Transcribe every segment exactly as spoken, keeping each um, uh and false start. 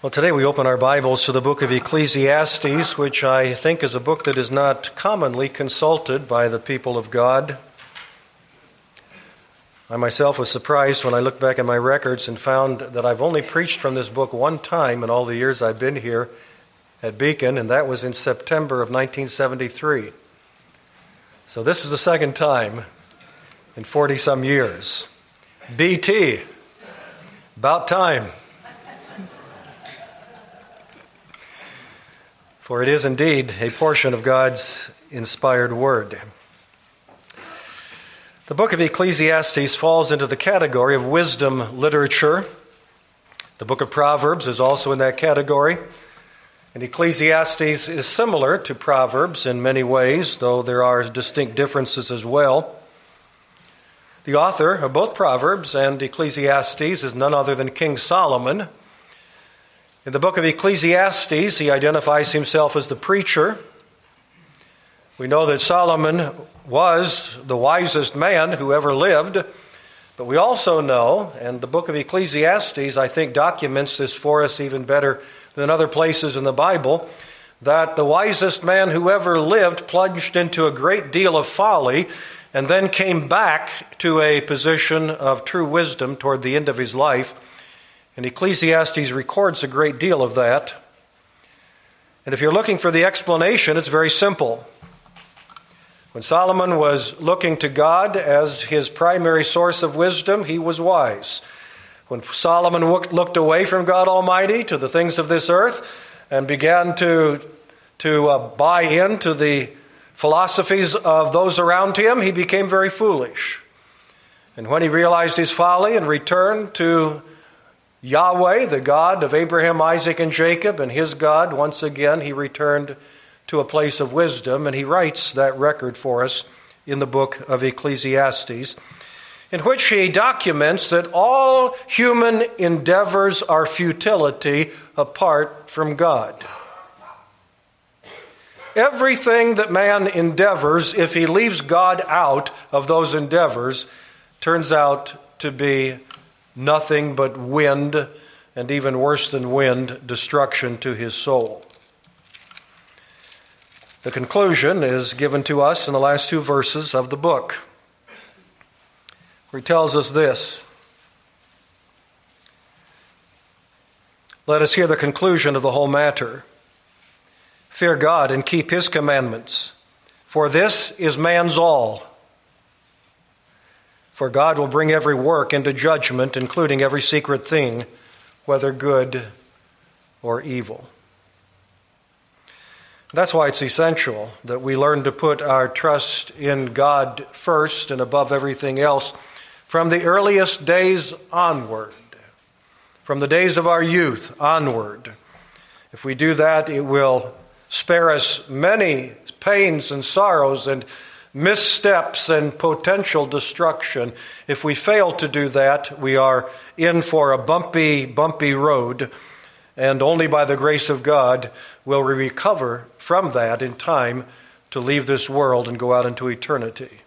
Well, today we open our Bibles to the book of Ecclesiastes, which I think is a book that is not commonly consulted by the people of God. I myself was surprised when I looked back at my records and found that I've only preached from this book one time in all the years I've been here at Beacon, and that was in September of nineteen seventy-three. So this is the second time in forty-some years. B T, about time. For it is indeed a portion of God's inspired word. The book of Ecclesiastes falls into the category of wisdom literature. The book of Proverbs is also in that category. And Ecclesiastes is similar to Proverbs in many ways, though there are distinct differences as well. The author of both Proverbs and Ecclesiastes is none other than King Solomon. In the book of Ecclesiastes, he identifies himself as the preacher. We know that Solomon was the wisest man who ever lived, but we also know, and the book of Ecclesiastes, I think, documents this for us even better than other places in the Bible, that the wisest man who ever lived plunged into a great deal of folly and then came back to a position of true wisdom toward the end of his life. And Ecclesiastes records a great deal of that. And if you're looking for the explanation, it's very simple. When Solomon was looking to God as his primary source of wisdom, he was wise. When Solomon looked away from God Almighty to the things of this earth and began to, to uh, buy into the philosophies of those around him, he became very foolish. And when he realized his folly and returned to Yahweh, the God of Abraham, Isaac, and Jacob, and his God, once again he returned to a place of wisdom, and he writes that record for us in the book of Ecclesiastes, in which he documents that all human endeavors are futility apart from God. Everything that man endeavors, if he leaves God out of those endeavors, turns out to be nothing but wind, and even worse than wind, destruction to his soul. The conclusion is given to us in the last two verses of the book, where he tells us this. Let us hear the conclusion of the whole matter. Fear God and keep his commandments, for this is man's all. For God will bring every work into judgment, including every secret thing, whether good or evil. That's why it's essential that we learn to put our trust in God first and above everything else from the earliest days onward, from the days of our youth onward. If we do that, it will spare us many pains and sorrows and missteps and potential destruction. If we fail to do that, we are in for a bumpy, bumpy road, and only by the grace of God will we recover from that in time to leave this world and go out into eternity.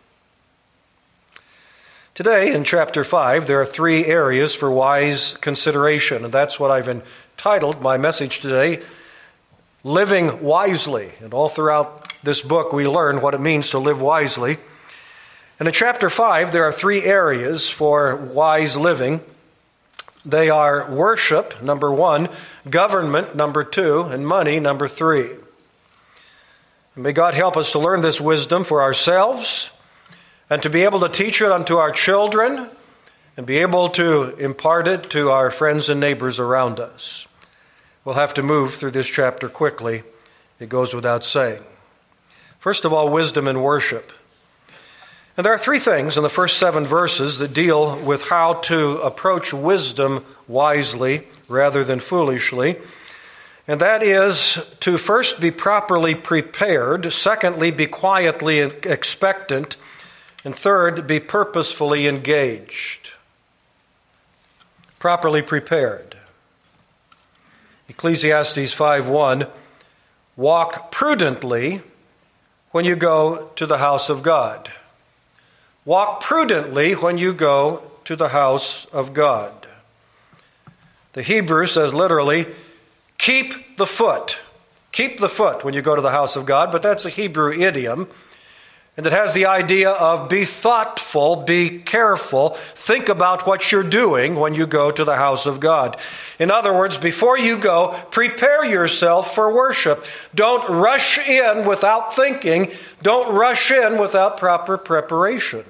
Today, in chapter five, there are three areas for wise consideration, and that's what I've entitled my message today, Living Wisely. And all throughout this book, we learn what it means to live wisely. And in chapter five, there are three areas for wise living. They are worship, number one, government, number two, and money, number three. And may God help us to learn this wisdom for ourselves and to be able to teach it unto our children and be able to impart it to our friends and neighbors around us. We'll have to move through this chapter quickly. It goes without saying. First of all, wisdom and worship. And there are three things in the first seven verses that deal with how to approach wisdom wisely rather than foolishly. And that is to first be properly prepared, secondly, be quietly expectant, and third, be purposefully engaged. Properly prepared. Ecclesiastes five one, walk prudently when you go to the house of God. Walk prudently when you go to the house of God. The Hebrew says literally, Keep the foot. Keep the foot when you go to the house of God, but that's a Hebrew idiom. And it has the idea of be thoughtful, be careful, think about what you're doing when you go to the house of God. In other words, before you go, prepare yourself for worship. Don't rush in without thinking. Don't rush in without proper preparation.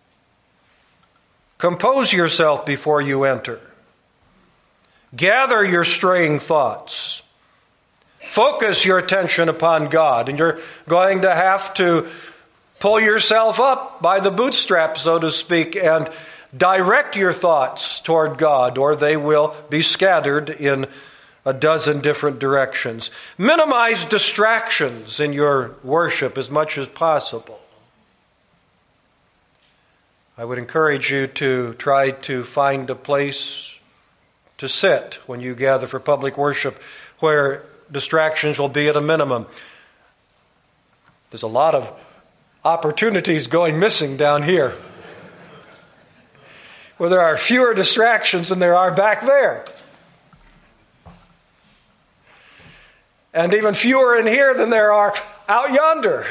Compose yourself before you enter. Gather your straying thoughts. Focus your attention upon God, and you're going to have to pull yourself up by the bootstraps, so to speak, and direct your thoughts toward God, or they will be scattered in a dozen different directions. Minimize distractions in your worship as much as possible. I would encourage you to try to find a place to sit when you gather for public worship where distractions will be at a minimum. There's a lot of opportunities going missing down here, where there are fewer distractions than there are back there. And even fewer in here than there are out yonder.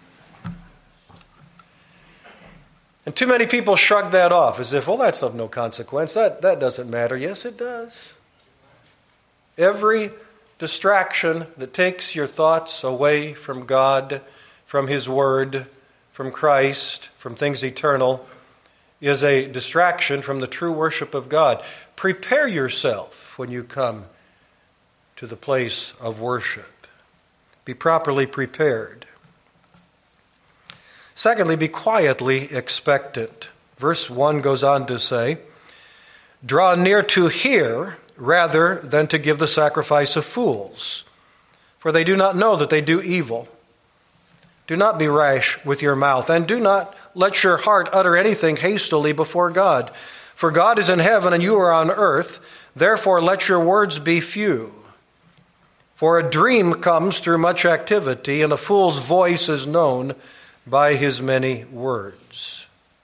And too many people shrug that off as if, well, that's of no consequence. That, that doesn't matter. Yes, it does. Every distraction that takes your thoughts away from God, from His Word, from Christ, from things eternal, is a distraction from the true worship of God. Prepare yourself when you come to the place of worship. Be properly prepared. Secondly, be quietly expectant. Verse one goes on to say, draw near to hear rather than to give the sacrifice of fools, for they do not know that they do evil. Do not be rash with your mouth, and do not let your heart utter anything hastily before God. For God is in heaven, and you are on earth. Therefore let your words be few. For a dream comes through much activity, and a fool's voice is known by his many words.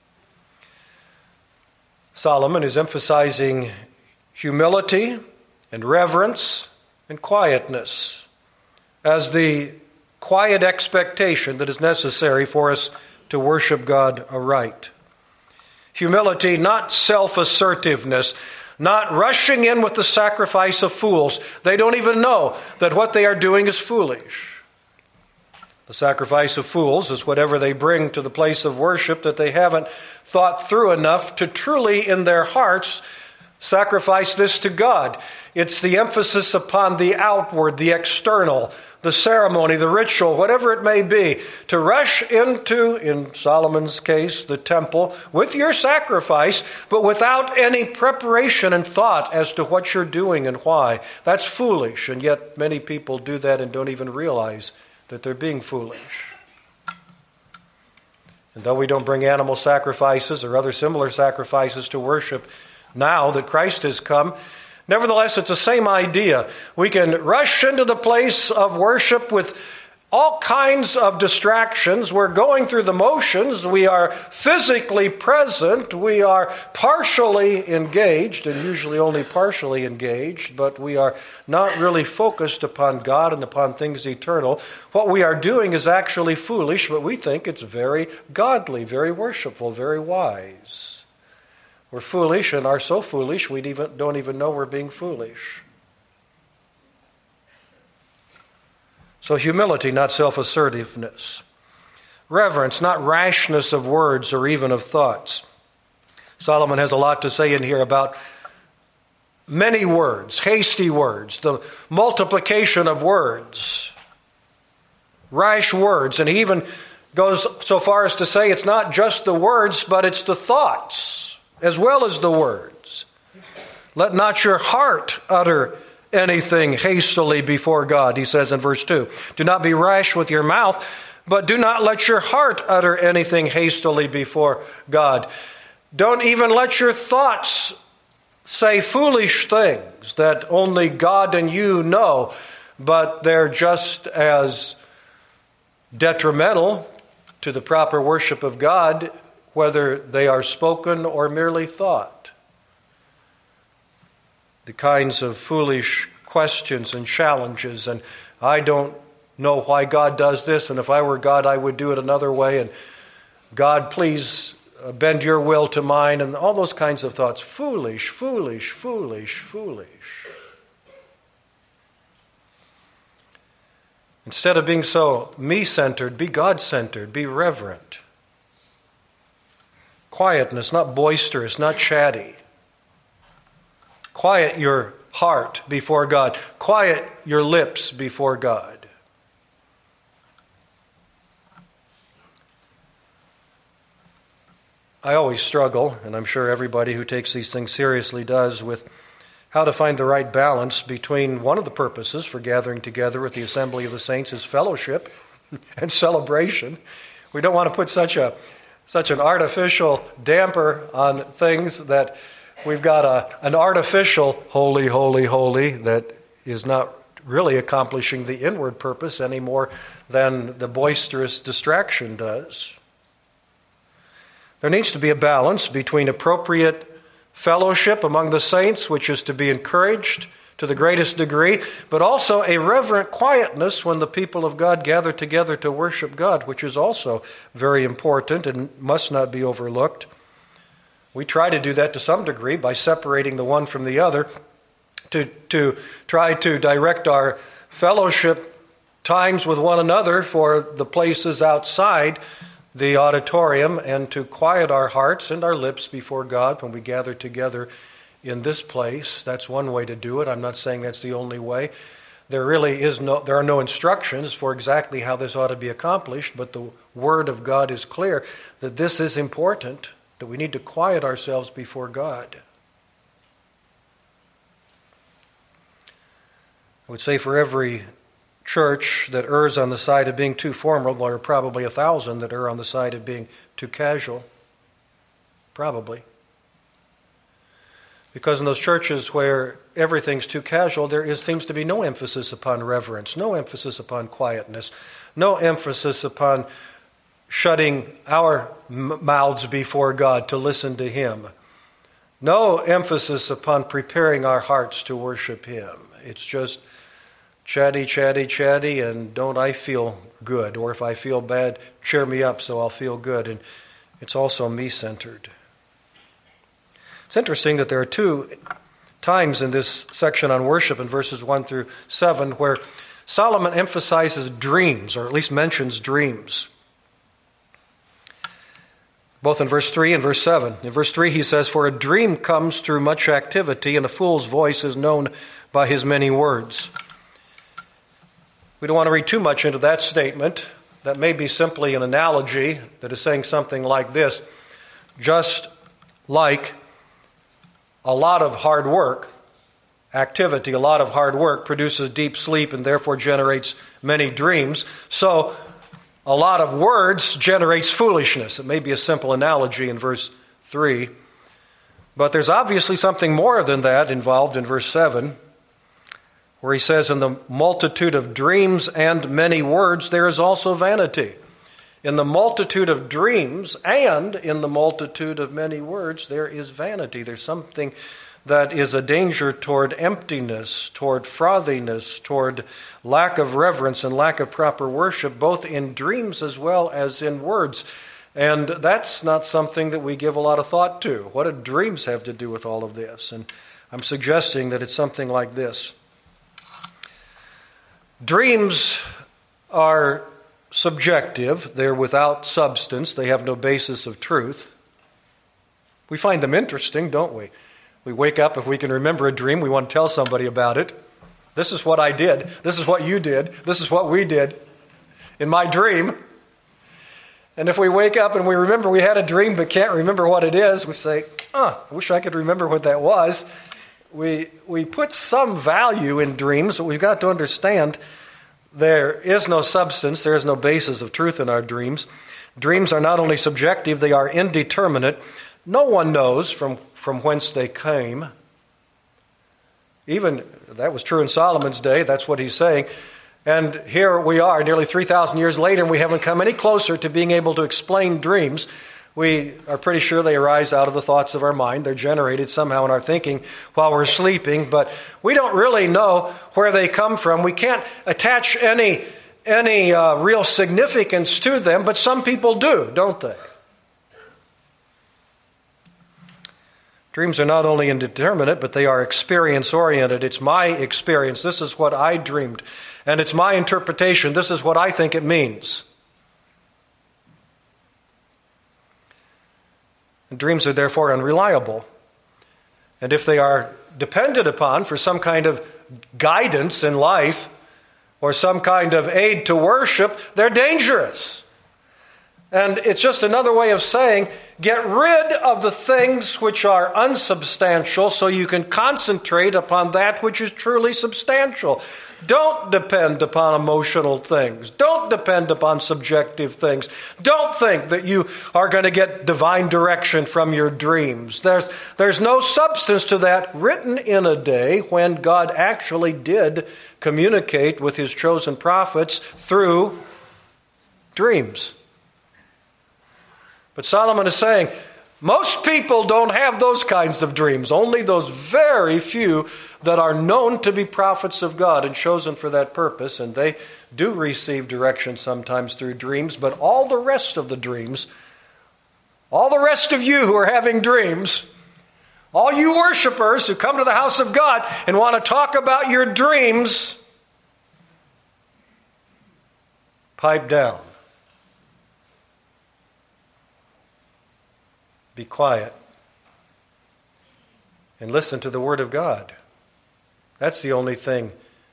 Solomon is emphasizing humility and reverence and quietness as the quiet expectation that is necessary for us to worship God aright. Humility, not self-assertiveness, not rushing in with the sacrifice of fools. They don't even know that what they are doing is foolish. The sacrifice of fools is whatever they bring to the place of worship that they haven't thought through enough to truly in their hearts sacrifice this to God. It's the emphasis upon the outward, the external, the ceremony, the ritual, whatever it may be, to rush into, in Solomon's case, the temple with your sacrifice, but without any preparation and thought as to what you're doing and why. That's foolish, and yet many people do that and don't even realize that they're being foolish. And though we don't bring animal sacrifices or other similar sacrifices to worship now that Christ has come, nevertheless, it's the same idea. We can rush into the place of worship with all kinds of distractions. We're going through the motions. We are physically present. We are partially engaged, and usually only partially engaged, but we are not really focused upon God and upon things eternal. What we are doing is actually foolish, but we think it's very godly, very worshipful, very wise. We're foolish and are so foolish we even, don't even know we're being foolish. So humility, not self-assertiveness. Reverence, not rashness of words or even of thoughts. Solomon has a lot to say in here about many words, hasty words, the multiplication of words, rash words. And he even goes so far as to say it's not just the words, but it's the thoughts as well as the words. Let not your heart utter anything hastily before God, he says in verse two. Do not be rash with your mouth, but do not let your heart utter anything hastily before God. Don't even let your thoughts say foolish things that only God and you know, but they're just as detrimental to the proper worship of God, whether they are spoken or merely thought. The kinds of foolish questions and challenges, and I don't know why God does this, and if I were God, I would do it another way, and God, please bend your will to mine, and all those kinds of thoughts. Foolish, foolish, foolish, foolish. Instead of being so me-centered, be God-centered, be reverent. Quietness, not boisterous, not chatty. Quiet your heart before God. Quiet your lips before God. I always struggle, and I'm sure everybody who takes these things seriously does, with how to find the right balance between one of the purposes for gathering together with the assembly of the saints is fellowship and celebration. We don't want to put such a such an artificial damper on things that we've got a, an artificial holy, holy, holy that is not really accomplishing the inward purpose any more than the boisterous distraction does. There needs to be a balance between appropriate fellowship among the saints, which is to be encouraged to the greatest degree, but also a reverent quietness when the people of God gather together to worship God, which is also very important and must not be overlooked. We try to do that to some degree by separating the one from the other, to, to try to direct our fellowship times with one another for the places outside the auditorium, and to quiet our hearts and our lips before God when we gather together in this place. That's one way to do it. I'm not saying that's the only way. There really is no, there are no instructions for exactly how this ought to be accomplished, but the Word of God is clear that this is important, that we need to quiet ourselves before God. I would say for every church that errs on the side of being too formal, there are probably a thousand that err on the side of being too casual. Probably. Because in those churches where everything's too casual, there is, seems to be no emphasis upon reverence, no emphasis upon quietness, no emphasis upon shutting our m- mouths before God to listen to Him, no emphasis upon preparing our hearts to worship Him. It's just chatty, chatty, chatty, and don't I feel good? Or if I feel bad, cheer me up so I'll feel good. And it's also me-centered. It's interesting that there are two times in this section on worship in verses one through seven where Solomon emphasizes dreams, or at least mentions dreams. Both in verse three and verse seven. In verse three he says, "For a dream comes through much activity, and a fool's voice is known by his many words." We don't want to read too much into that statement. That may be simply an analogy that is saying something like this. Just like a lot of hard work, activity, a lot of hard work produces deep sleep and therefore generates many dreams. So a lot of words generates foolishness. It may be a simple analogy in verse three. But there's obviously something more than that involved in verse seven, where he says, "In the multitude of dreams and many words, there is also vanity." In the multitude of dreams and in the multitude of many words, there is vanity. There's something that is a danger toward emptiness, toward frothiness, toward lack of reverence and lack of proper worship, both in dreams as well as in words. And that's not something that we give a lot of thought to. What do dreams have to do with all of this? And I'm suggesting that it's something like this. Dreams are subjective. They're without substance. They have no basis of truth. We find them interesting, don't we? We wake up, if we can remember a dream, we want to tell somebody about it. This is what I did. This is what you did. This is what we did in my dream. And if we wake up and we remember we had a dream but can't remember what it is, we say, huh, I wish I could remember what that was. We, we put some value in dreams, but we've got to understand there is no substance, there is no basis of truth in our dreams. Dreams are not only subjective, they are indeterminate. No one knows from, from whence they came. Even, that was true in Solomon's day, that's what he's saying. And here we are, nearly three thousand years later, and we haven't come any closer to being able to explain dreams. We are pretty sure they arise out of the thoughts of our mind. They're generated somehow in our thinking while we're sleeping, but we don't really know where they come from. We can't attach any, any uh, real significance to them, but some people do, don't they? Dreams are not only indeterminate, but they are experience-oriented. It's my experience. This is what I dreamed. And it's my interpretation. This is what I think it means. And dreams are therefore unreliable. And if they are depended upon for some kind of guidance in life or some kind of aid to worship, they're dangerous. And it's just another way of saying, get rid of the things which are unsubstantial so you can concentrate upon that which is truly substantial. Don't depend upon emotional things. Don't depend upon subjective things. Don't think that you are going to get divine direction from your dreams. There's, there's no substance to that written in a day when God actually did communicate with his chosen prophets through dreams. But Solomon is saying, most people don't have those kinds of dreams. Only those very few that are known to be prophets of God and chosen for that purpose. And they do receive direction sometimes through dreams. But all the rest of the dreams, all the rest of you who are having dreams, all you worshipers who come to the house of God and want to talk about your dreams, pipe down. Be quiet and listen to the Word of God. That's the only thing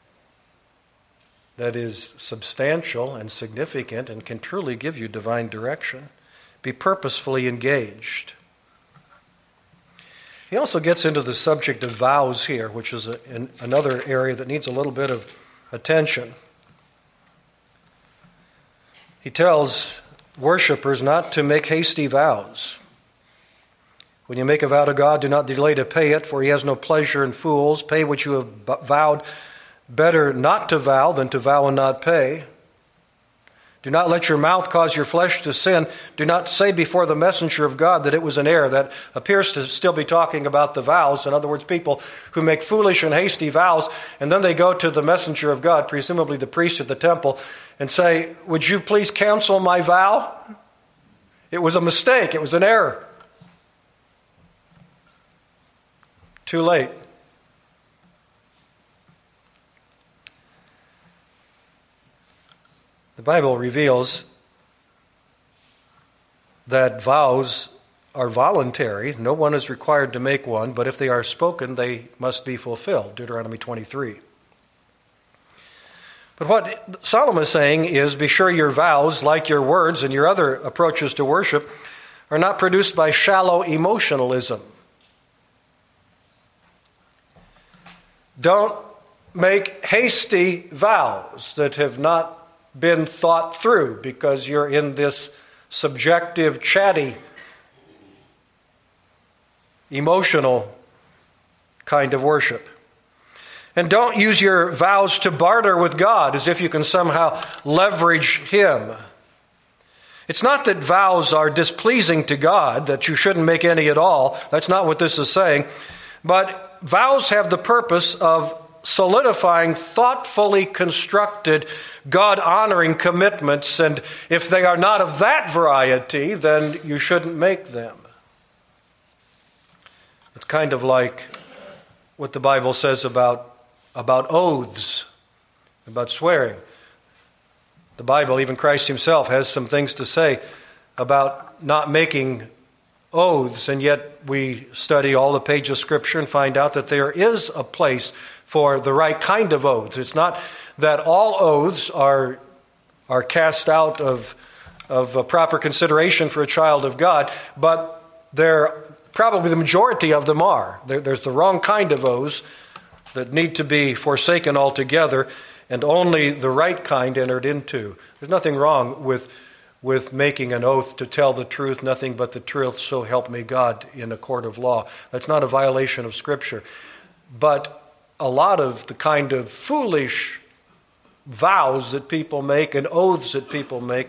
that is substantial and significant and can truly give you divine direction. Be purposefully engaged. He also gets into the subject of vows here, which is a, in, another area that needs a little bit of attention. He tells worshipers not to make hasty vows. When you make a vow to God, do not delay to pay it, for he has no pleasure in fools. Pay what you have vowed. Better not to vow than to vow and not pay. Do not let your mouth cause your flesh to sin. Do not say before the messenger of God that it was an error. That appears to still be talking about the vows. In other words, people who make foolish and hasty vows, and then they go to the messenger of God, presumably the priest at the temple, and say, would you please cancel my vow? It was a mistake. It was an error. Too late. The Bible reveals that vows are voluntary. No one is required to make one, but if they are spoken, they must be fulfilled. Deuteronomy twenty-three. But what Solomon is saying is, be sure your vows, like your words and your other approaches to worship, are not produced by shallow emotionalism. Don't make hasty vows that have not been thought through because you're in this subjective, chatty, emotional kind of worship. And don't use your vows to barter with God as if you can somehow leverage him. It's not that vows are displeasing to God, that you shouldn't make any at all. That's not what this is saying. But vows have the purpose of solidifying thoughtfully constructed, God-honoring commitments, and if they are not of that variety, then you shouldn't make them. It's kind of like what the Bible says about, about oaths, about swearing. The Bible, even Christ himself, has some things to say about not making oaths, and yet we study all the pages of Scripture and find out that there is a place for the right kind of oaths. It's not that all oaths are, are cast out of, of a proper consideration for a child of God, but there probably the majority of them are. There, there's the wrong kind of oaths that need to be forsaken altogether, and only the right kind entered into. There's nothing wrong with with making an oath to tell the truth, nothing but the truth, so help me God, in a court of law. That's not a violation of Scripture. But a lot of the kind of foolish vows that people make and oaths that people make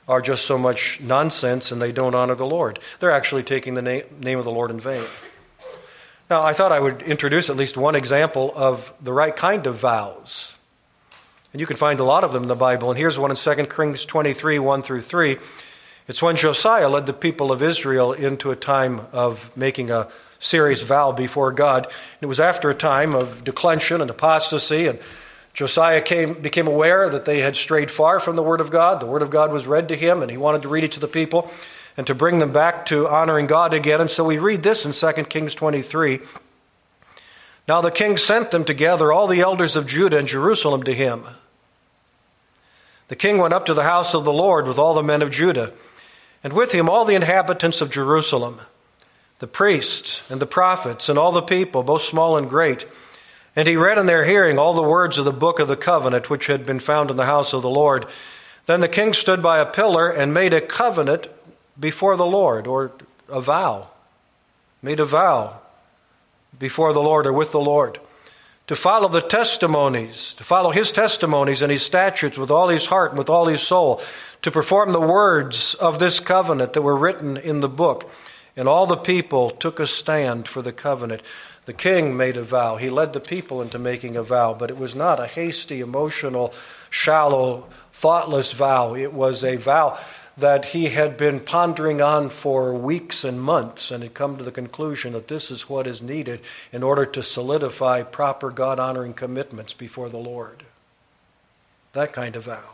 are just so much nonsense and they don't honor the Lord. They're actually taking the name, name of the Lord in vain. Now, I thought I would introduce at least one example of the right kind of vows. And you can find a lot of them in the Bible. And here's one in Second Kings twenty-three, one through three. It's when Josiah led the people of Israel into a time of making a serious vow before God. It was after a time of declension and apostasy, and Josiah came, became aware that they had strayed far from the Word of God. The Word of God was read to him, and he wanted to read it to the people and to bring them back to honoring God again. And so we read this in Second Kings twenty-three. Now the king sent them to gather all the elders of Judah and Jerusalem to him. The king went up to the house of the Lord with all the men of Judah, and with him all the inhabitants of Jerusalem, the priests and the prophets and all the people, both small and great. And he read in their hearing all the words of the book of the covenant which had been found in the house of the Lord. Then the king stood by a pillar and made a covenant before the Lord, or a vow, made a vow before the Lord or with the Lord, to follow the testimonies, to follow his testimonies and his statutes with all his heart and with all his soul, to perform the words of this covenant that were written in the book. And all the people took a stand for the covenant. The king made a vow. He led the people into making a vow, but it was not a hasty, emotional, shallow, thoughtless vow. It was a vow that he had been pondering on for weeks and months and had come to the conclusion that this is what is needed in order to solidify proper God-honoring commitments before the Lord. That kind of vow.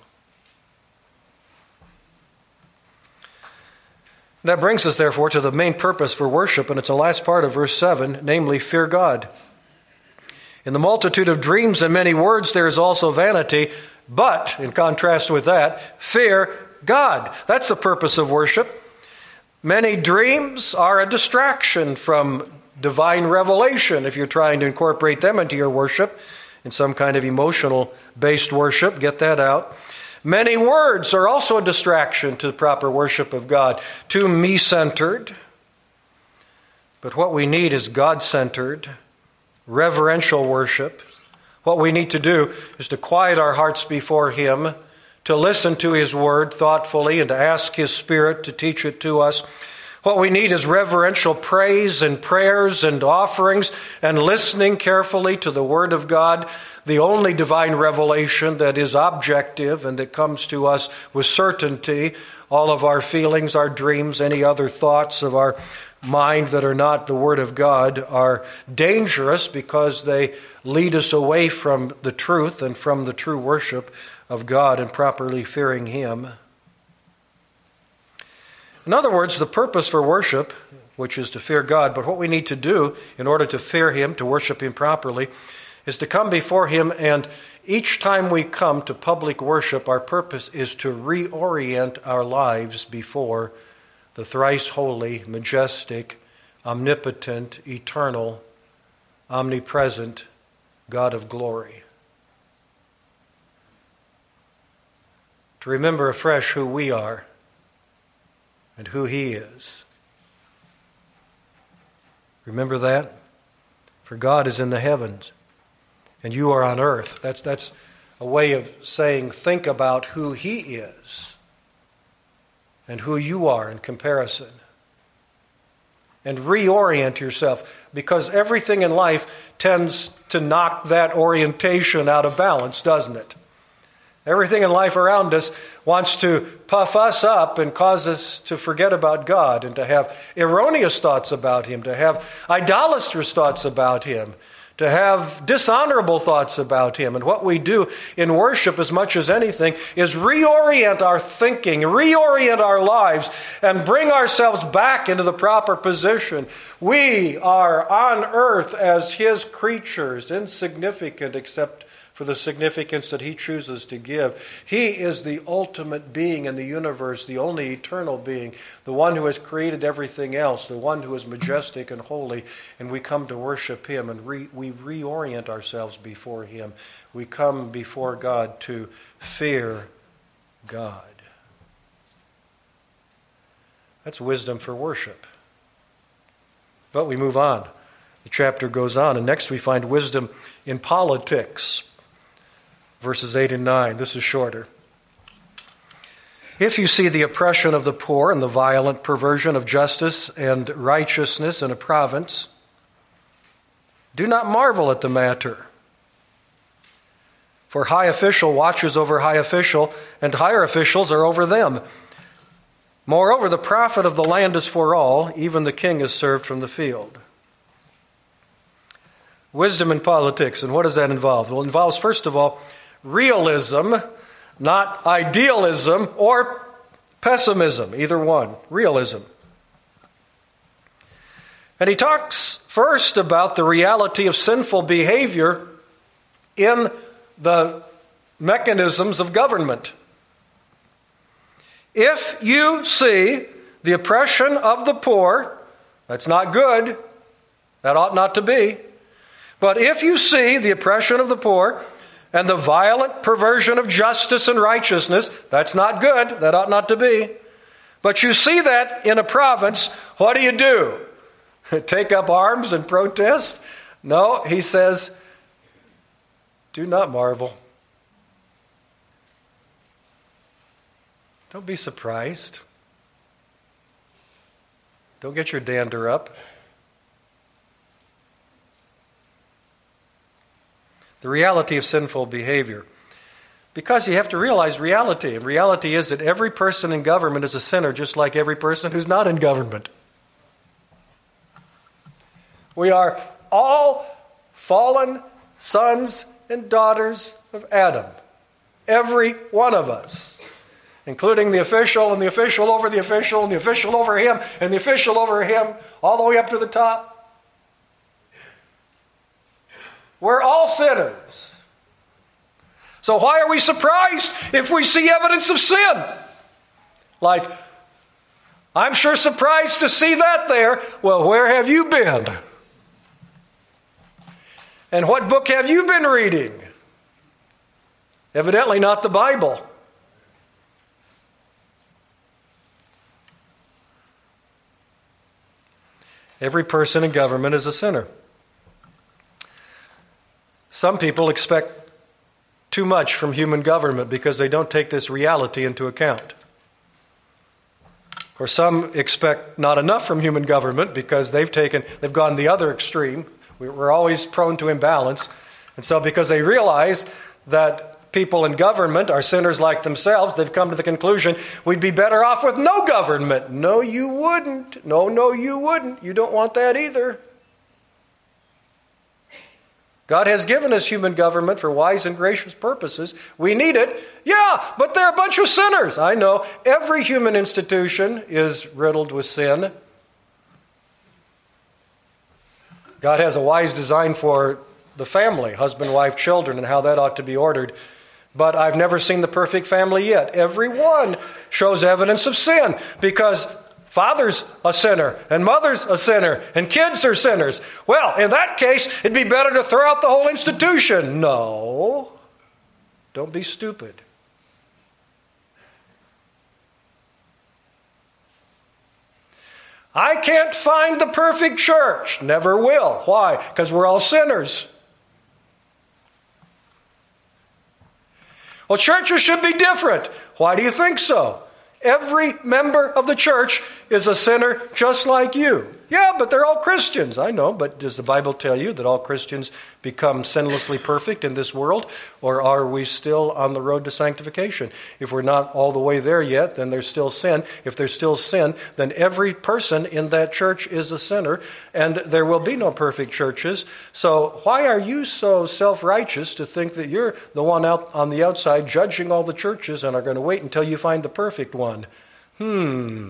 That brings us, therefore, to the main purpose for worship, and it's the last part of verse seven, namely, fear God. In the multitude of dreams and many words there is also vanity, but, in contrast with that, fear God. That's the purpose of worship. Many dreams are a distraction from divine revelation if you're trying to incorporate them into your worship in some kind of emotional-based worship. Get that out. Many words are also a distraction to the proper worship of God, too me-centered. But what we need is God-centered, reverential worship. What we need to do is to quiet our hearts before Him, to listen to His Word thoughtfully and to ask His Spirit to teach it to us. What we need is reverential praise and prayers and offerings and listening carefully to the Word of God, the only divine revelation that is objective and that comes to us with certainty. All of our feelings, our dreams, any other thoughts of our mind that are not the Word of God are dangerous because they lead us away from the truth and from the true worship of God and properly fearing Him. In other words, the purpose for worship, which is to fear God, but what we need to do in order to fear Him, to worship Him properly, is to come before Him, and each time we come to public worship, our purpose is to reorient our lives before the thrice holy, majestic, omnipotent, eternal, omnipresent God of glory. To remember afresh who we are and who He is. Remember that? For God is in the heavens, and you are on earth. That's, that's a way of saying, think about who He is and who you are in comparison. And reorient yourself, because everything in life tends to knock that orientation out of balance, doesn't it? Everything in life around us wants to puff us up and cause us to forget about God and to have erroneous thoughts about Him, to have idolatrous thoughts about Him, to have dishonorable thoughts about Him. And what we do in worship as much as anything is reorient our thinking, reorient our lives, and bring ourselves back into the proper position. We are on earth as His creatures, insignificant except for the significance that He chooses to give. He is the ultimate being in the universe, the only eternal being, the one who has created everything else, the one who is majestic and holy, and we come to worship Him, and re- we reorient ourselves before Him. We come before God to fear God. That's wisdom for worship. But we move on. The chapter goes on, and next we find wisdom in politics. Verses eight and nine. This is shorter. If you see the oppression of the poor and the violent perversion of justice and righteousness in a province, do not marvel at the matter. For high official watches over high official, and higher officials are over them. Moreover, the profit of the land is for all, even the king is served from the field. Wisdom in politics, and what does that involve? Well, it involves, first of all, realism, not idealism or pessimism, either one, realism. And he talks first about the reality of sinful behavior in the mechanisms of government. If you see the oppression of the poor, that's not good. That ought not to be. But if you see the oppression of the poor and the violent perversion of justice and righteousness, that's not good. That ought not to be. But you see that in a province, what do you do? Take up arms and protest? No, he says, do not marvel. Don't be surprised. Don't get your dander up. The reality of sinful behavior. Because you have to realize reality. And reality is that every person in government is a sinner, just like every person who's not in government. We are all fallen sons and daughters of Adam. Every one of us. Including the official and the official over the official and the official over him and the official over him, all the way up to the top. We're all sinners. So why are we surprised if we see evidence of sin? Like, I'm sure surprised to see that there. Well, where have you been? And what book have you been reading? Evidently not the Bible. Every person in government is a sinner. Some people expect too much from human government because they don't take this reality into account. Of course, some expect not enough from human government because they've taken, they've gone the other extreme. We're always prone to imbalance. And so because they realize that people in government are sinners like themselves, they've come to the conclusion, we'd be better off with no government. No, you wouldn't. No, no, you wouldn't. You don't want that either. God has given us human government for wise and gracious purposes. We need it. Yeah, but they're a bunch of sinners. I know. Every human institution is riddled with sin. God has a wise design for the family, husband, wife, children, and how that ought to be ordered. But I've never seen the perfect family yet. Every one shows evidence of sin because father's a sinner, and mother's a sinner, and kids are sinners. Well, in that case, it'd be better to throw out the whole institution. No. Don't be stupid. I can't find the perfect church. Never will. Why? Because we're all sinners. Well, churches should be different. Why do you think so? Every member of the church is a sinner just like you. Yeah, but they're all Christians. I know, but does the Bible tell you that all Christians become sinlessly perfect in this world? Or are we still on the road to sanctification? If we're not all the way there yet, then there's still sin. If there's still sin, then every person in that church is a sinner, and there will be no perfect churches. So why are you so self-righteous to think that you're the one out on the outside judging all the churches and are going to wait until you find the perfect one? Hmm...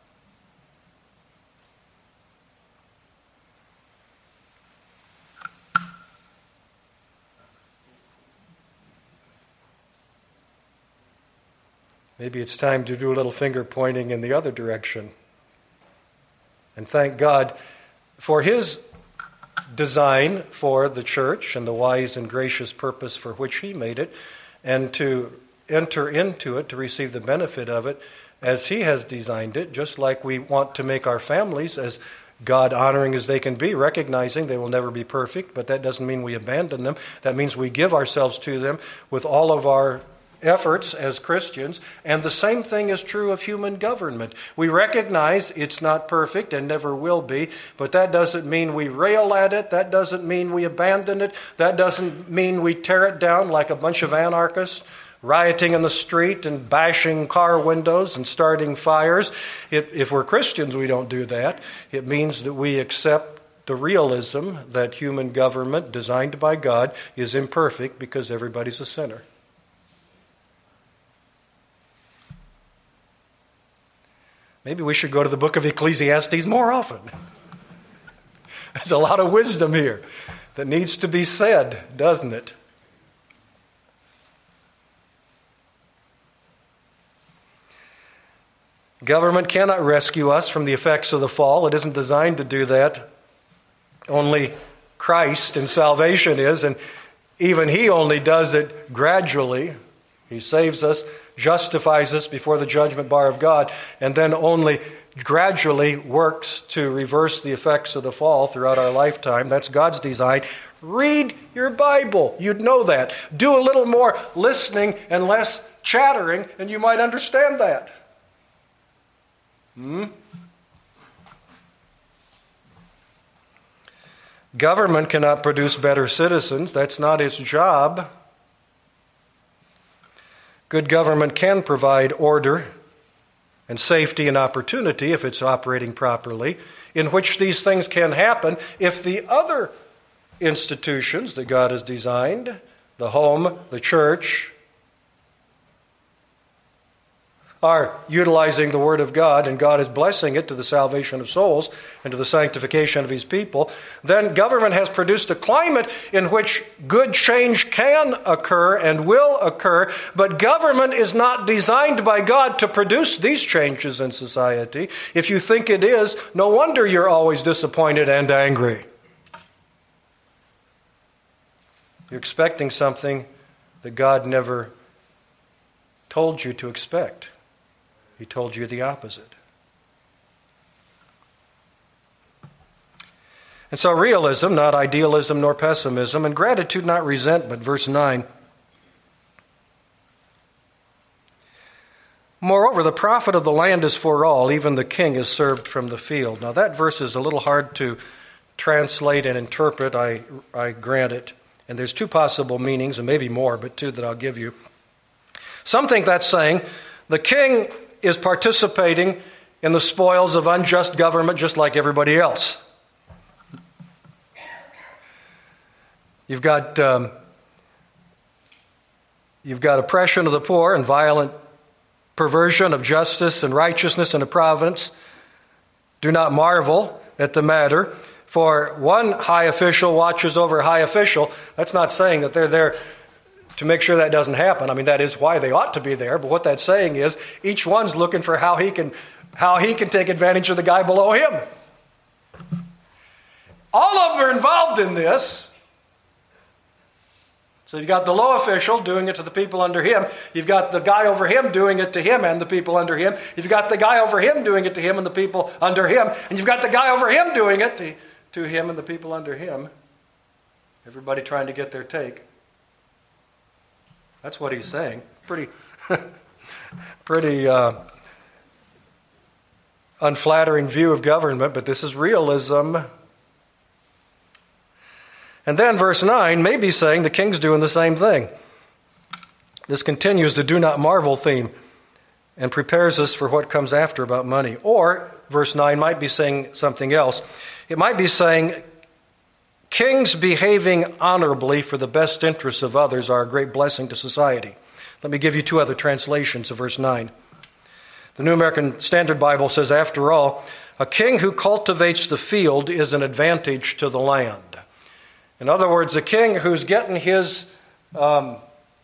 Maybe it's time to do a little finger pointing in the other direction. And thank God for His design for the church and the wise and gracious purpose for which He made it, and to enter into it, to receive the benefit of it as He has designed it, just like we want to make our families as God-honoring as they can be, recognizing they will never be perfect, but that doesn't mean we abandon them. That means we give ourselves to them with all of our efforts as Christians, and the same thing is true of human government. We recognize it's not perfect and never will be, but that doesn't mean we rail at it. That doesn't mean we abandon it. That doesn't mean we tear it down like a bunch of anarchists rioting in the street and bashing car windows and starting fires. If, if we're Christians, we don't do that. It means that we accept the realism that human government designed by God is imperfect because everybody's a sinner. Maybe we should go to the book of Ecclesiastes more often. There's a lot of wisdom here that needs to be said, doesn't it? Government cannot rescue us from the effects of the fall. It isn't designed to do that. Only Christ and salvation is, and even He only does it gradually. He saves us, justifies us before the judgment bar of God, and then only gradually works to reverse the effects of the fall throughout our lifetime. That's God's design. Read your Bible. You'd know that. Do a little more listening and less chattering, and you might understand that. Hmm? Government cannot produce better citizens. That's not its job. Good government can provide order and safety and opportunity if it's operating properly, in which these things can happen if the other institutions that God has designed, the home, the church, are utilizing the Word of God, and God is blessing it to the salvation of souls and to the sanctification of His people. Then government has produced a climate in which good change can occur and will occur, but government is not designed by God to produce these changes in society. If you think it is, no wonder you're always disappointed and angry. You're expecting something that God never told you to expect. He told you the opposite. And so realism, not idealism nor pessimism, and gratitude, not resentment. Verse nine. Moreover, the profit of the land is for all, even the king is served from the field. Now that verse is a little hard to translate and interpret, I, I grant it. And there's two possible meanings, and maybe more, but two that I'll give you. Some think that's saying the king is participating in the spoils of unjust government just like everybody else. You've got um, you've got oppression of the poor and violent perversion of justice and righteousness in a province. Do not marvel at the matter, for one high official watches over a high official. That's not saying that they're there to make sure that doesn't happen. I mean, that is why they ought to be there. But what that's saying is each one's looking for how he can how he can take advantage of the guy below him. All of them are involved in this. So you've got the low official doing it to the people under him. You've got the guy over him doing it to him and the people under him. You've got the guy over him doing it to him and the people under him. And you've got the guy over him doing it to, to him and the people under him. Everybody trying to get their take. That's what he's saying. Pretty, pretty uh, unflattering view of government, but this is realism. And then verse nine may be saying the king's doing the same thing. This continues the do not marvel theme and prepares us for what comes after about money. Or verse nine might be saying something else. It might be saying kings behaving honorably for the best interests of others are a great blessing to society. Let me give you two other translations of verse nine. The New American Standard Bible says, after all, a king who cultivates the field is an advantage to the land. In other words, a king who's getting his, um,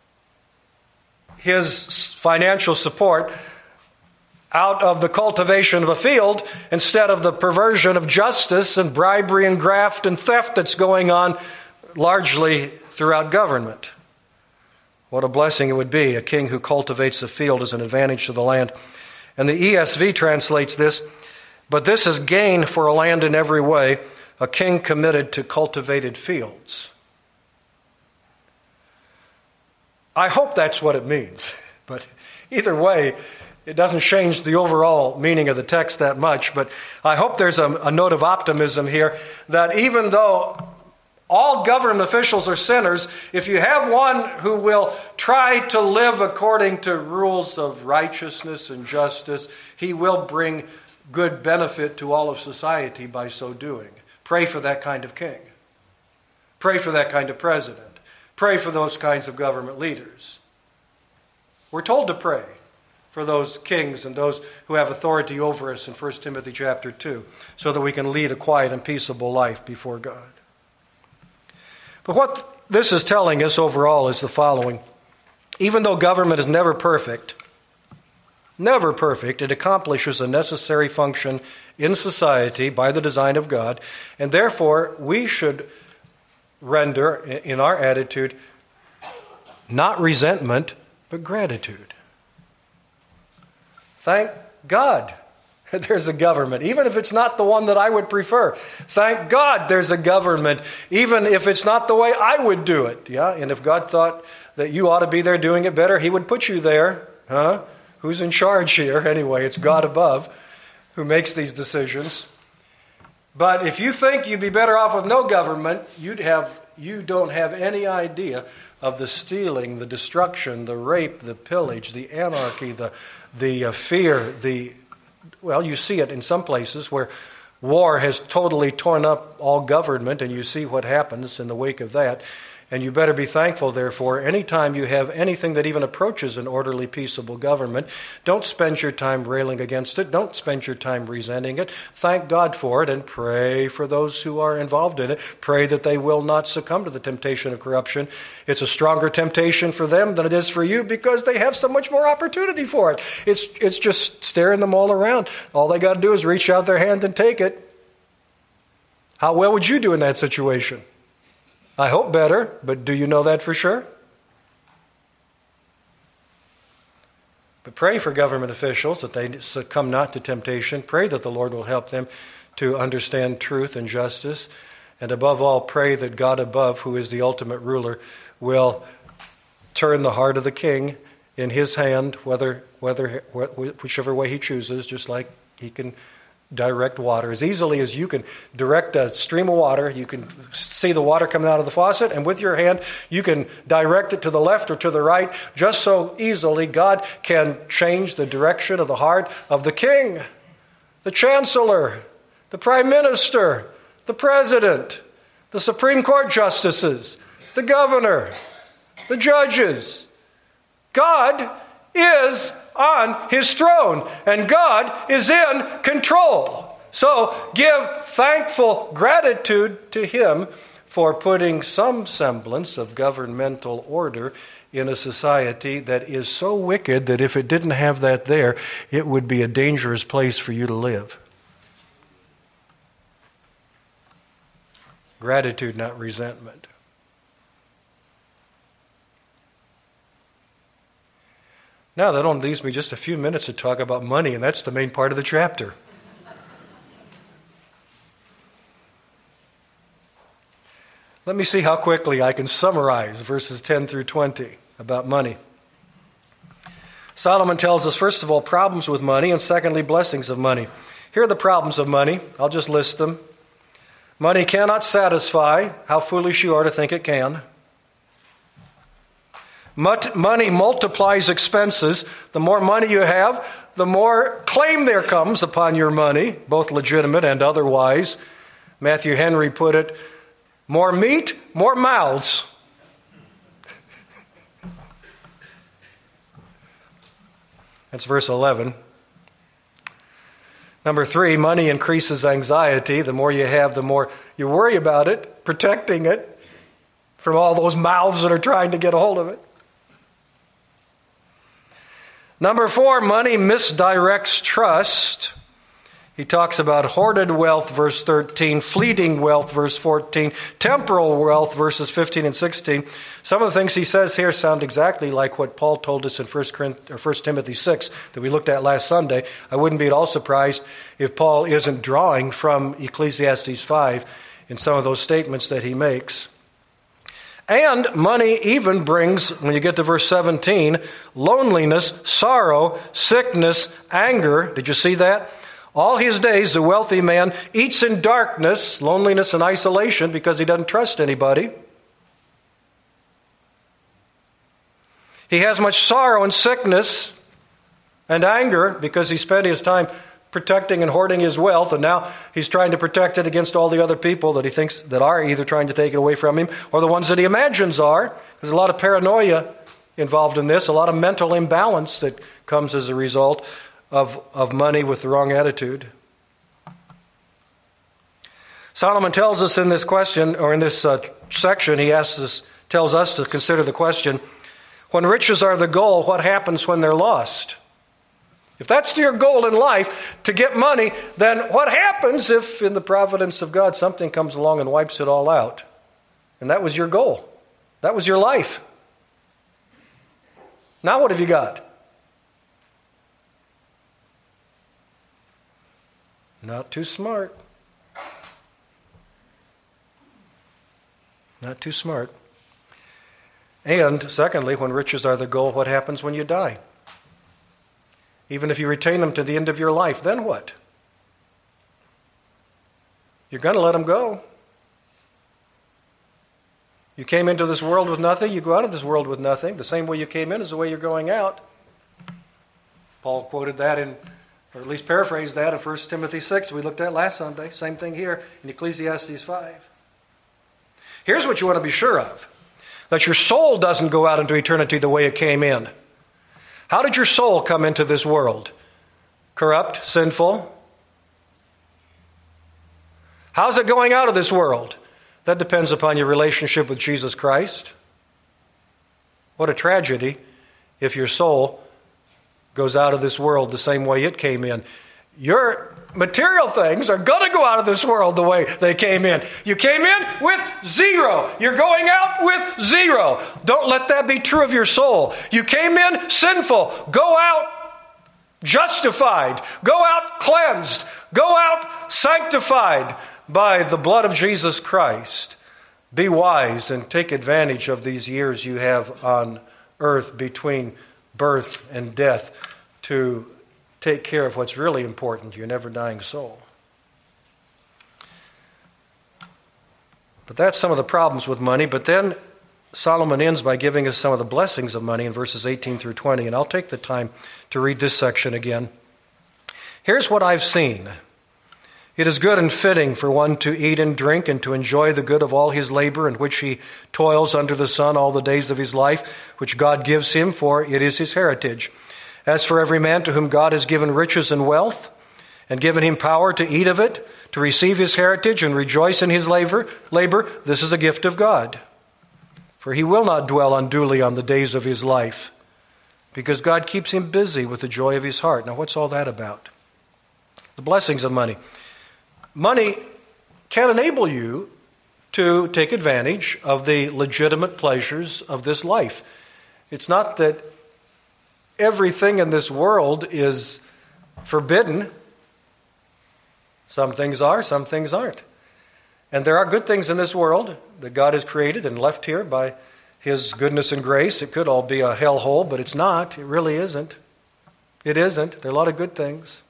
his financial support out of the cultivation of a field instead of the perversion of justice and bribery and graft and theft that's going on largely throughout government. What a blessing it would be. A king who cultivates the field is an advantage to the land. And the E S V translates this, but this is gain for a land in every way, a king committed to cultivated fields. I hope that's what it means. But either way, it doesn't change the overall meaning of the text that much. But I hope there's a, a note of optimism here that even though all government officials are sinners, if you have one who will try to live according to rules of righteousness and justice, he will bring good benefit to all of society by so doing. Pray for that kind of king. Pray for that kind of president. Pray for those kinds of government leaders. We're told to pray for those kings and those who have authority over us in First Timothy chapter two, so that we can lead a quiet and peaceable life before God. But what this is telling us overall is the following. Even though government is never perfect, never perfect, it accomplishes a necessary function in society by the design of God, and therefore we should render in our attitude not resentment, but gratitude. Thank God there's a government, even if it's not the one that I would prefer. Thank God there's a government, even if it's not the way I would do it. Yeah, and if God thought that you ought to be there doing it better, He would put you there. Huh? Who's in charge here? Anyway, it's God above who makes these decisions. But if you think you'd be better off with no government, you'd have you don't have any idea of the stealing, the destruction, the rape, the pillage, the anarchy, the the uh, fear, the Well, you see it in some places where war has totally torn up all government, and you see what happens in the wake of that. And you better be thankful, therefore, anytime you have anything that even approaches an orderly, peaceable government, don't spend your time railing against it. Don't spend your time resenting it. Thank God for it and pray for those who are involved in it. Pray that they will not succumb to the temptation of corruption. It's a stronger temptation for them than it is for you because they have so much more opportunity for it. It's, it's just staring them all around. All they got to do is reach out their hand and take it. How well would you do in that situation? I hope better, but do you know that for sure? But pray for government officials that they succumb not to temptation. Pray that the Lord will help them to understand truth and justice. And above all, pray that God above, who is the ultimate ruler, will turn the heart of the king in His hand, whether, whether, whichever way He chooses, just like He can direct water. As easily as you can direct a stream of water, you can see the water coming out of the faucet, and with your hand you can direct it to the left or to the right. Just so easily God can change the direction of the heart of the king, the chancellor, the prime minister, the president, the Supreme Court justices, the governor, the judges. God is on His throne, and God is in control. So give thankful gratitude to Him for putting some semblance of governmental order in a society that is so wicked that if it didn't have that there, it would be a dangerous place for you to live. Gratitude, not resentment. Now that only leaves me just a few minutes to talk about money, and that's the main part of the chapter. Let me see how quickly I can summarize verses ten through twenty about money. Solomon tells us, first of all, problems with money, and secondly, blessings of money. Here are the problems of money. I'll just list them. Money cannot satisfy. How foolish you are to think it can. Money multiplies expenses. The more money you have, the more claim there comes upon your money, both legitimate and otherwise. Matthew Henry put it, more meat, more mouths. That's verse eleven. Number three, money increases anxiety. The more you have, the more you worry about it, protecting it from all those mouths that are trying to get a hold of it. Number four, money misdirects trust. He talks about hoarded wealth, verse thirteen, fleeting wealth, verse fourteen, temporal wealth, verses fifteen and sixteen. Some of the things he says here sound exactly like what Paul told us in First Timothy six that we looked at last Sunday. I wouldn't be at all surprised if Paul isn't drawing from Ecclesiastes five in some of those statements that he makes. And money even brings, when you get to verse seventeen, loneliness, sorrow, sickness, anger. Did you see that? All his days, the wealthy man eats in darkness, loneliness and isolation, because he doesn't trust anybody. He has much sorrow and sickness and anger because he spent his time protecting and hoarding his wealth, and now he's trying to protect it against all the other people that he thinks that are either trying to take it away from him or the ones that he imagines are. There's a lot of paranoia involved in this, a lot of mental imbalance that comes as a result of, of money with the wrong attitude. Solomon tells us in this question, or in this uh, section, he asks us, tells us to consider the question, when riches are the goal, what happens when they're lost? If that's your goal in life, to get money, then what happens if, in the providence of God, something comes along and wipes it all out? And that was your goal. That was your life. Now what have you got? Not too smart. Not too smart. And secondly, when riches are the goal, what happens when you die? Even if you retain them to the end of your life, then what? You're going to let them go. You came into this world with nothing, you go out of this world with nothing. The same way you came in is the way you're going out. Paul quoted that in, or at least paraphrased that in First Timothy six we looked at last Sunday. Same thing here in Ecclesiastes five. Here's what you want to be sure of. That your soul doesn't go out into eternity the way it came in. How did your soul come into this world? Corrupt, sinful? How's it going out of this world? That depends upon your relationship with Jesus Christ. What a tragedy if your soul goes out of this world the same way it came in. Your material things are going to go out of this world the way they came in. You came in with zero. You're going out with zero. Don't let that be true of your soul. You came in sinful. Go out justified. Go out cleansed. Go out sanctified by the blood of Jesus Christ. Be wise and take advantage of these years you have on earth between birth and death to take care of what's really important, your never-dying soul. But that's some of the problems with money. But then Solomon ends by giving us some of the blessings of money in verses eighteen through twenty. And I'll take the time to read this section again. Here's what I've seen. It is good and fitting for one to eat and drink and to enjoy the good of all his labor in which he toils under the sun all the days of his life, which God gives him, for it is his heritage. As for every man to whom God has given riches and wealth, and given him power to eat of it, to receive his heritage and rejoice in his labor, labor, this is a gift of God. For he will not dwell unduly on the days of his life, because God keeps him busy with the joy of his heart. Now, what's all that about? The blessings of money. Money can enable you to take advantage of the legitimate pleasures of this life. It's not that everything in this world is forbidden. Some things are, some things aren't. And there are good things in this world that God has created and left here by his goodness and grace. It could all be a hellhole, but it's not. It really isn't. It isn't. There are a lot of good things.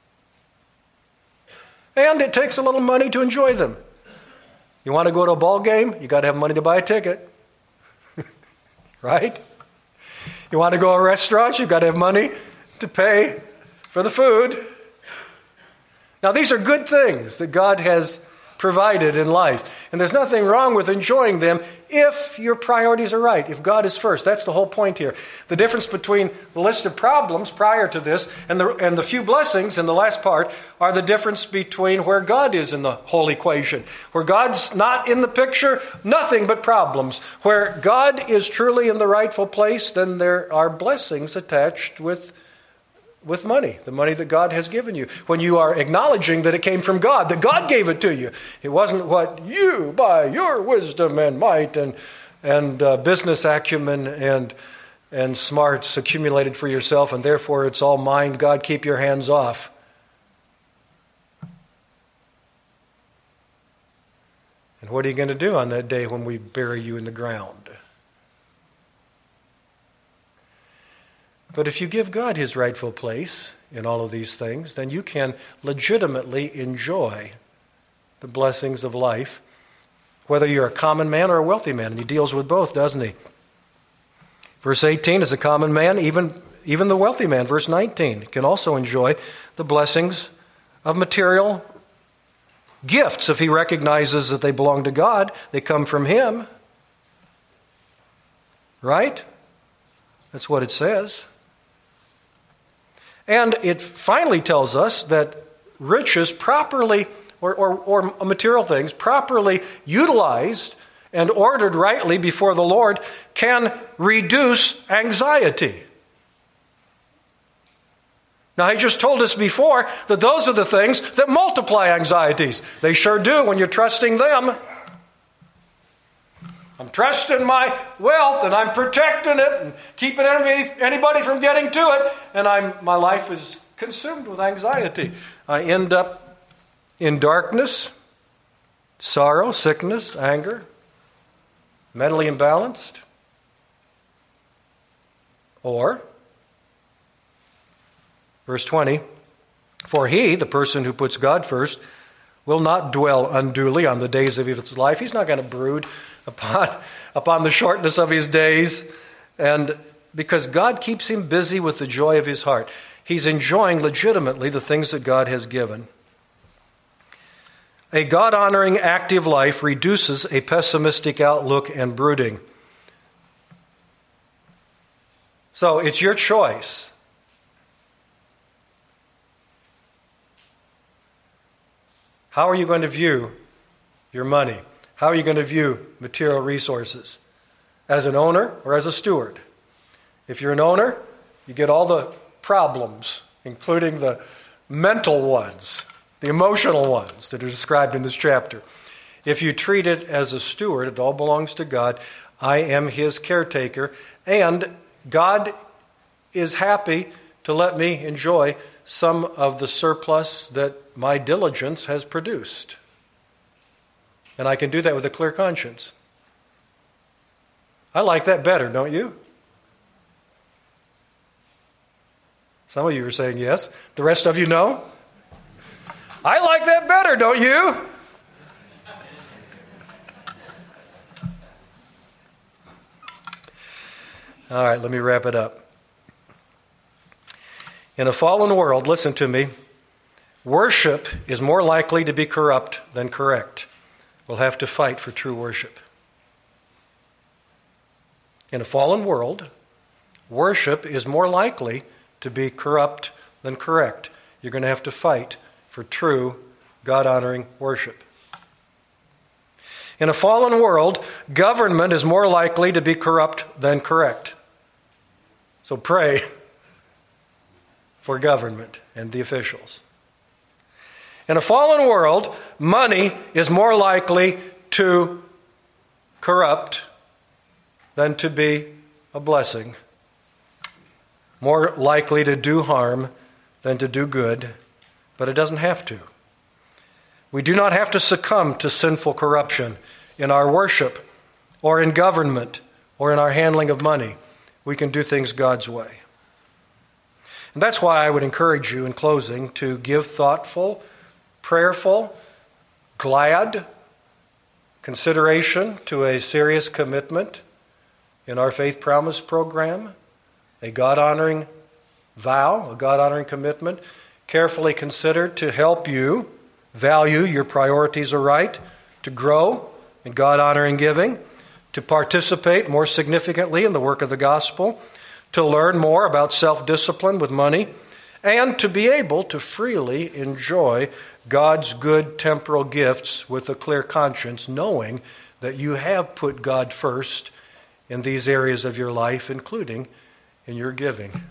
And it takes a little money to enjoy them. You want to go to a ball game? You got to have money to buy a ticket. Right? You want to go to a restaurant? You've got to have money to pay for the food. Now, these are good things that God has provided in life. And there's nothing wrong with enjoying them if your priorities are right, if God is first. That's the whole point here. The difference between the list of problems prior to this and the, and the few blessings in the last part are the difference between where God is in the whole equation. Where God's not in the picture, nothing but problems. Where God is truly in the rightful place, then there are blessings attached with with money, the money that God has given you. When you are acknowledging that it came from God, that God gave it to you. It wasn't what you, by your wisdom and might and and uh, business acumen and and smarts accumulated for yourself, and therefore it's all mine. God, keep your hands off. And what are you going to do on that day when we bury you in the ground? But if you give God his rightful place in all of these things, then you can legitimately enjoy the blessings of life, whether you're a common man or a wealthy man. And he deals with both, doesn't he? Verse eighteen is a common man, even, even the wealthy man. Verse nineteen can also enjoy the blessings of material gifts if he recognizes that they belong to God, they come from him. Right? That's what it says. And it finally tells us that riches properly, or, or, or material things, properly utilized and ordered rightly before the Lord, can reduce anxiety. Now, he just told us before that those are the things that multiply anxieties. They sure do when you're trusting them. I'm trusting my wealth and I'm protecting it and keeping anybody, anybody from getting to it. And I'm, my life is consumed with anxiety. I end up in darkness, sorrow, sickness, anger, mentally imbalanced. Or, verse twenty, for he, the person who puts God first, will not dwell unduly on the days of his life. He's not going to brood upon, upon the shortness of his days. And because God keeps him busy with the joy of his heart. He's enjoying legitimately the things that God has given. A God-honoring, active life reduces a pessimistic outlook and brooding. So it's your choice. How are you going to view your money? How are you going to view material resources? As an owner or as a steward? If you're an owner, you get all the problems, including the mental ones, the emotional ones that are described in this chapter. If you treat it as a steward, it all belongs to God. I am his caretaker, and God is happy to let me enjoy some of the surplus that my diligence has produced. And I can do that with a clear conscience. I like that better, don't you? Some of you are saying yes. The rest of you no. I like that better, don't you? All right, let me wrap it up. In a fallen world, listen to me, worship is more likely to be corrupt than correct. We'll have to fight for true worship. In a fallen world, worship is more likely to be corrupt than correct. You're going to have to fight for true, God-honoring worship. In a fallen world, government is more likely to be corrupt than correct. So pray for government and the officials. In a fallen world, money is more likely to corrupt than to be a blessing. More likely to do harm than to do good, but it doesn't have to. We do not have to succumb to sinful corruption in our worship or in government or in our handling of money. We can do things God's way. And that's why I would encourage you in closing to give thoughtful, prayerful, glad consideration to a serious commitment in our Faith Promise program, a God-honoring vow, a God-honoring commitment, carefully considered to help you value your priorities aright, to grow in God-honoring giving, to participate more significantly in the work of the gospel, to learn more about self-discipline with money, and to be able to freely enjoy God's good temporal gifts with a clear conscience, knowing that you have put God first in these areas of your life, including in your giving.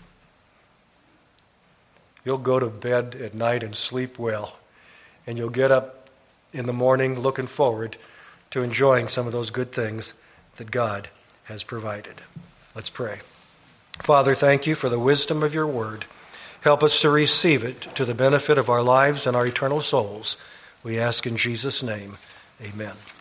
You'll go to bed at night and sleep well, and you'll get up in the morning looking forward to enjoying some of those good things that God has provided. Let's pray. Father, thank you for the wisdom of your word. Help us to receive it to the benefit of our lives and our eternal souls. We ask in Jesus' name, amen.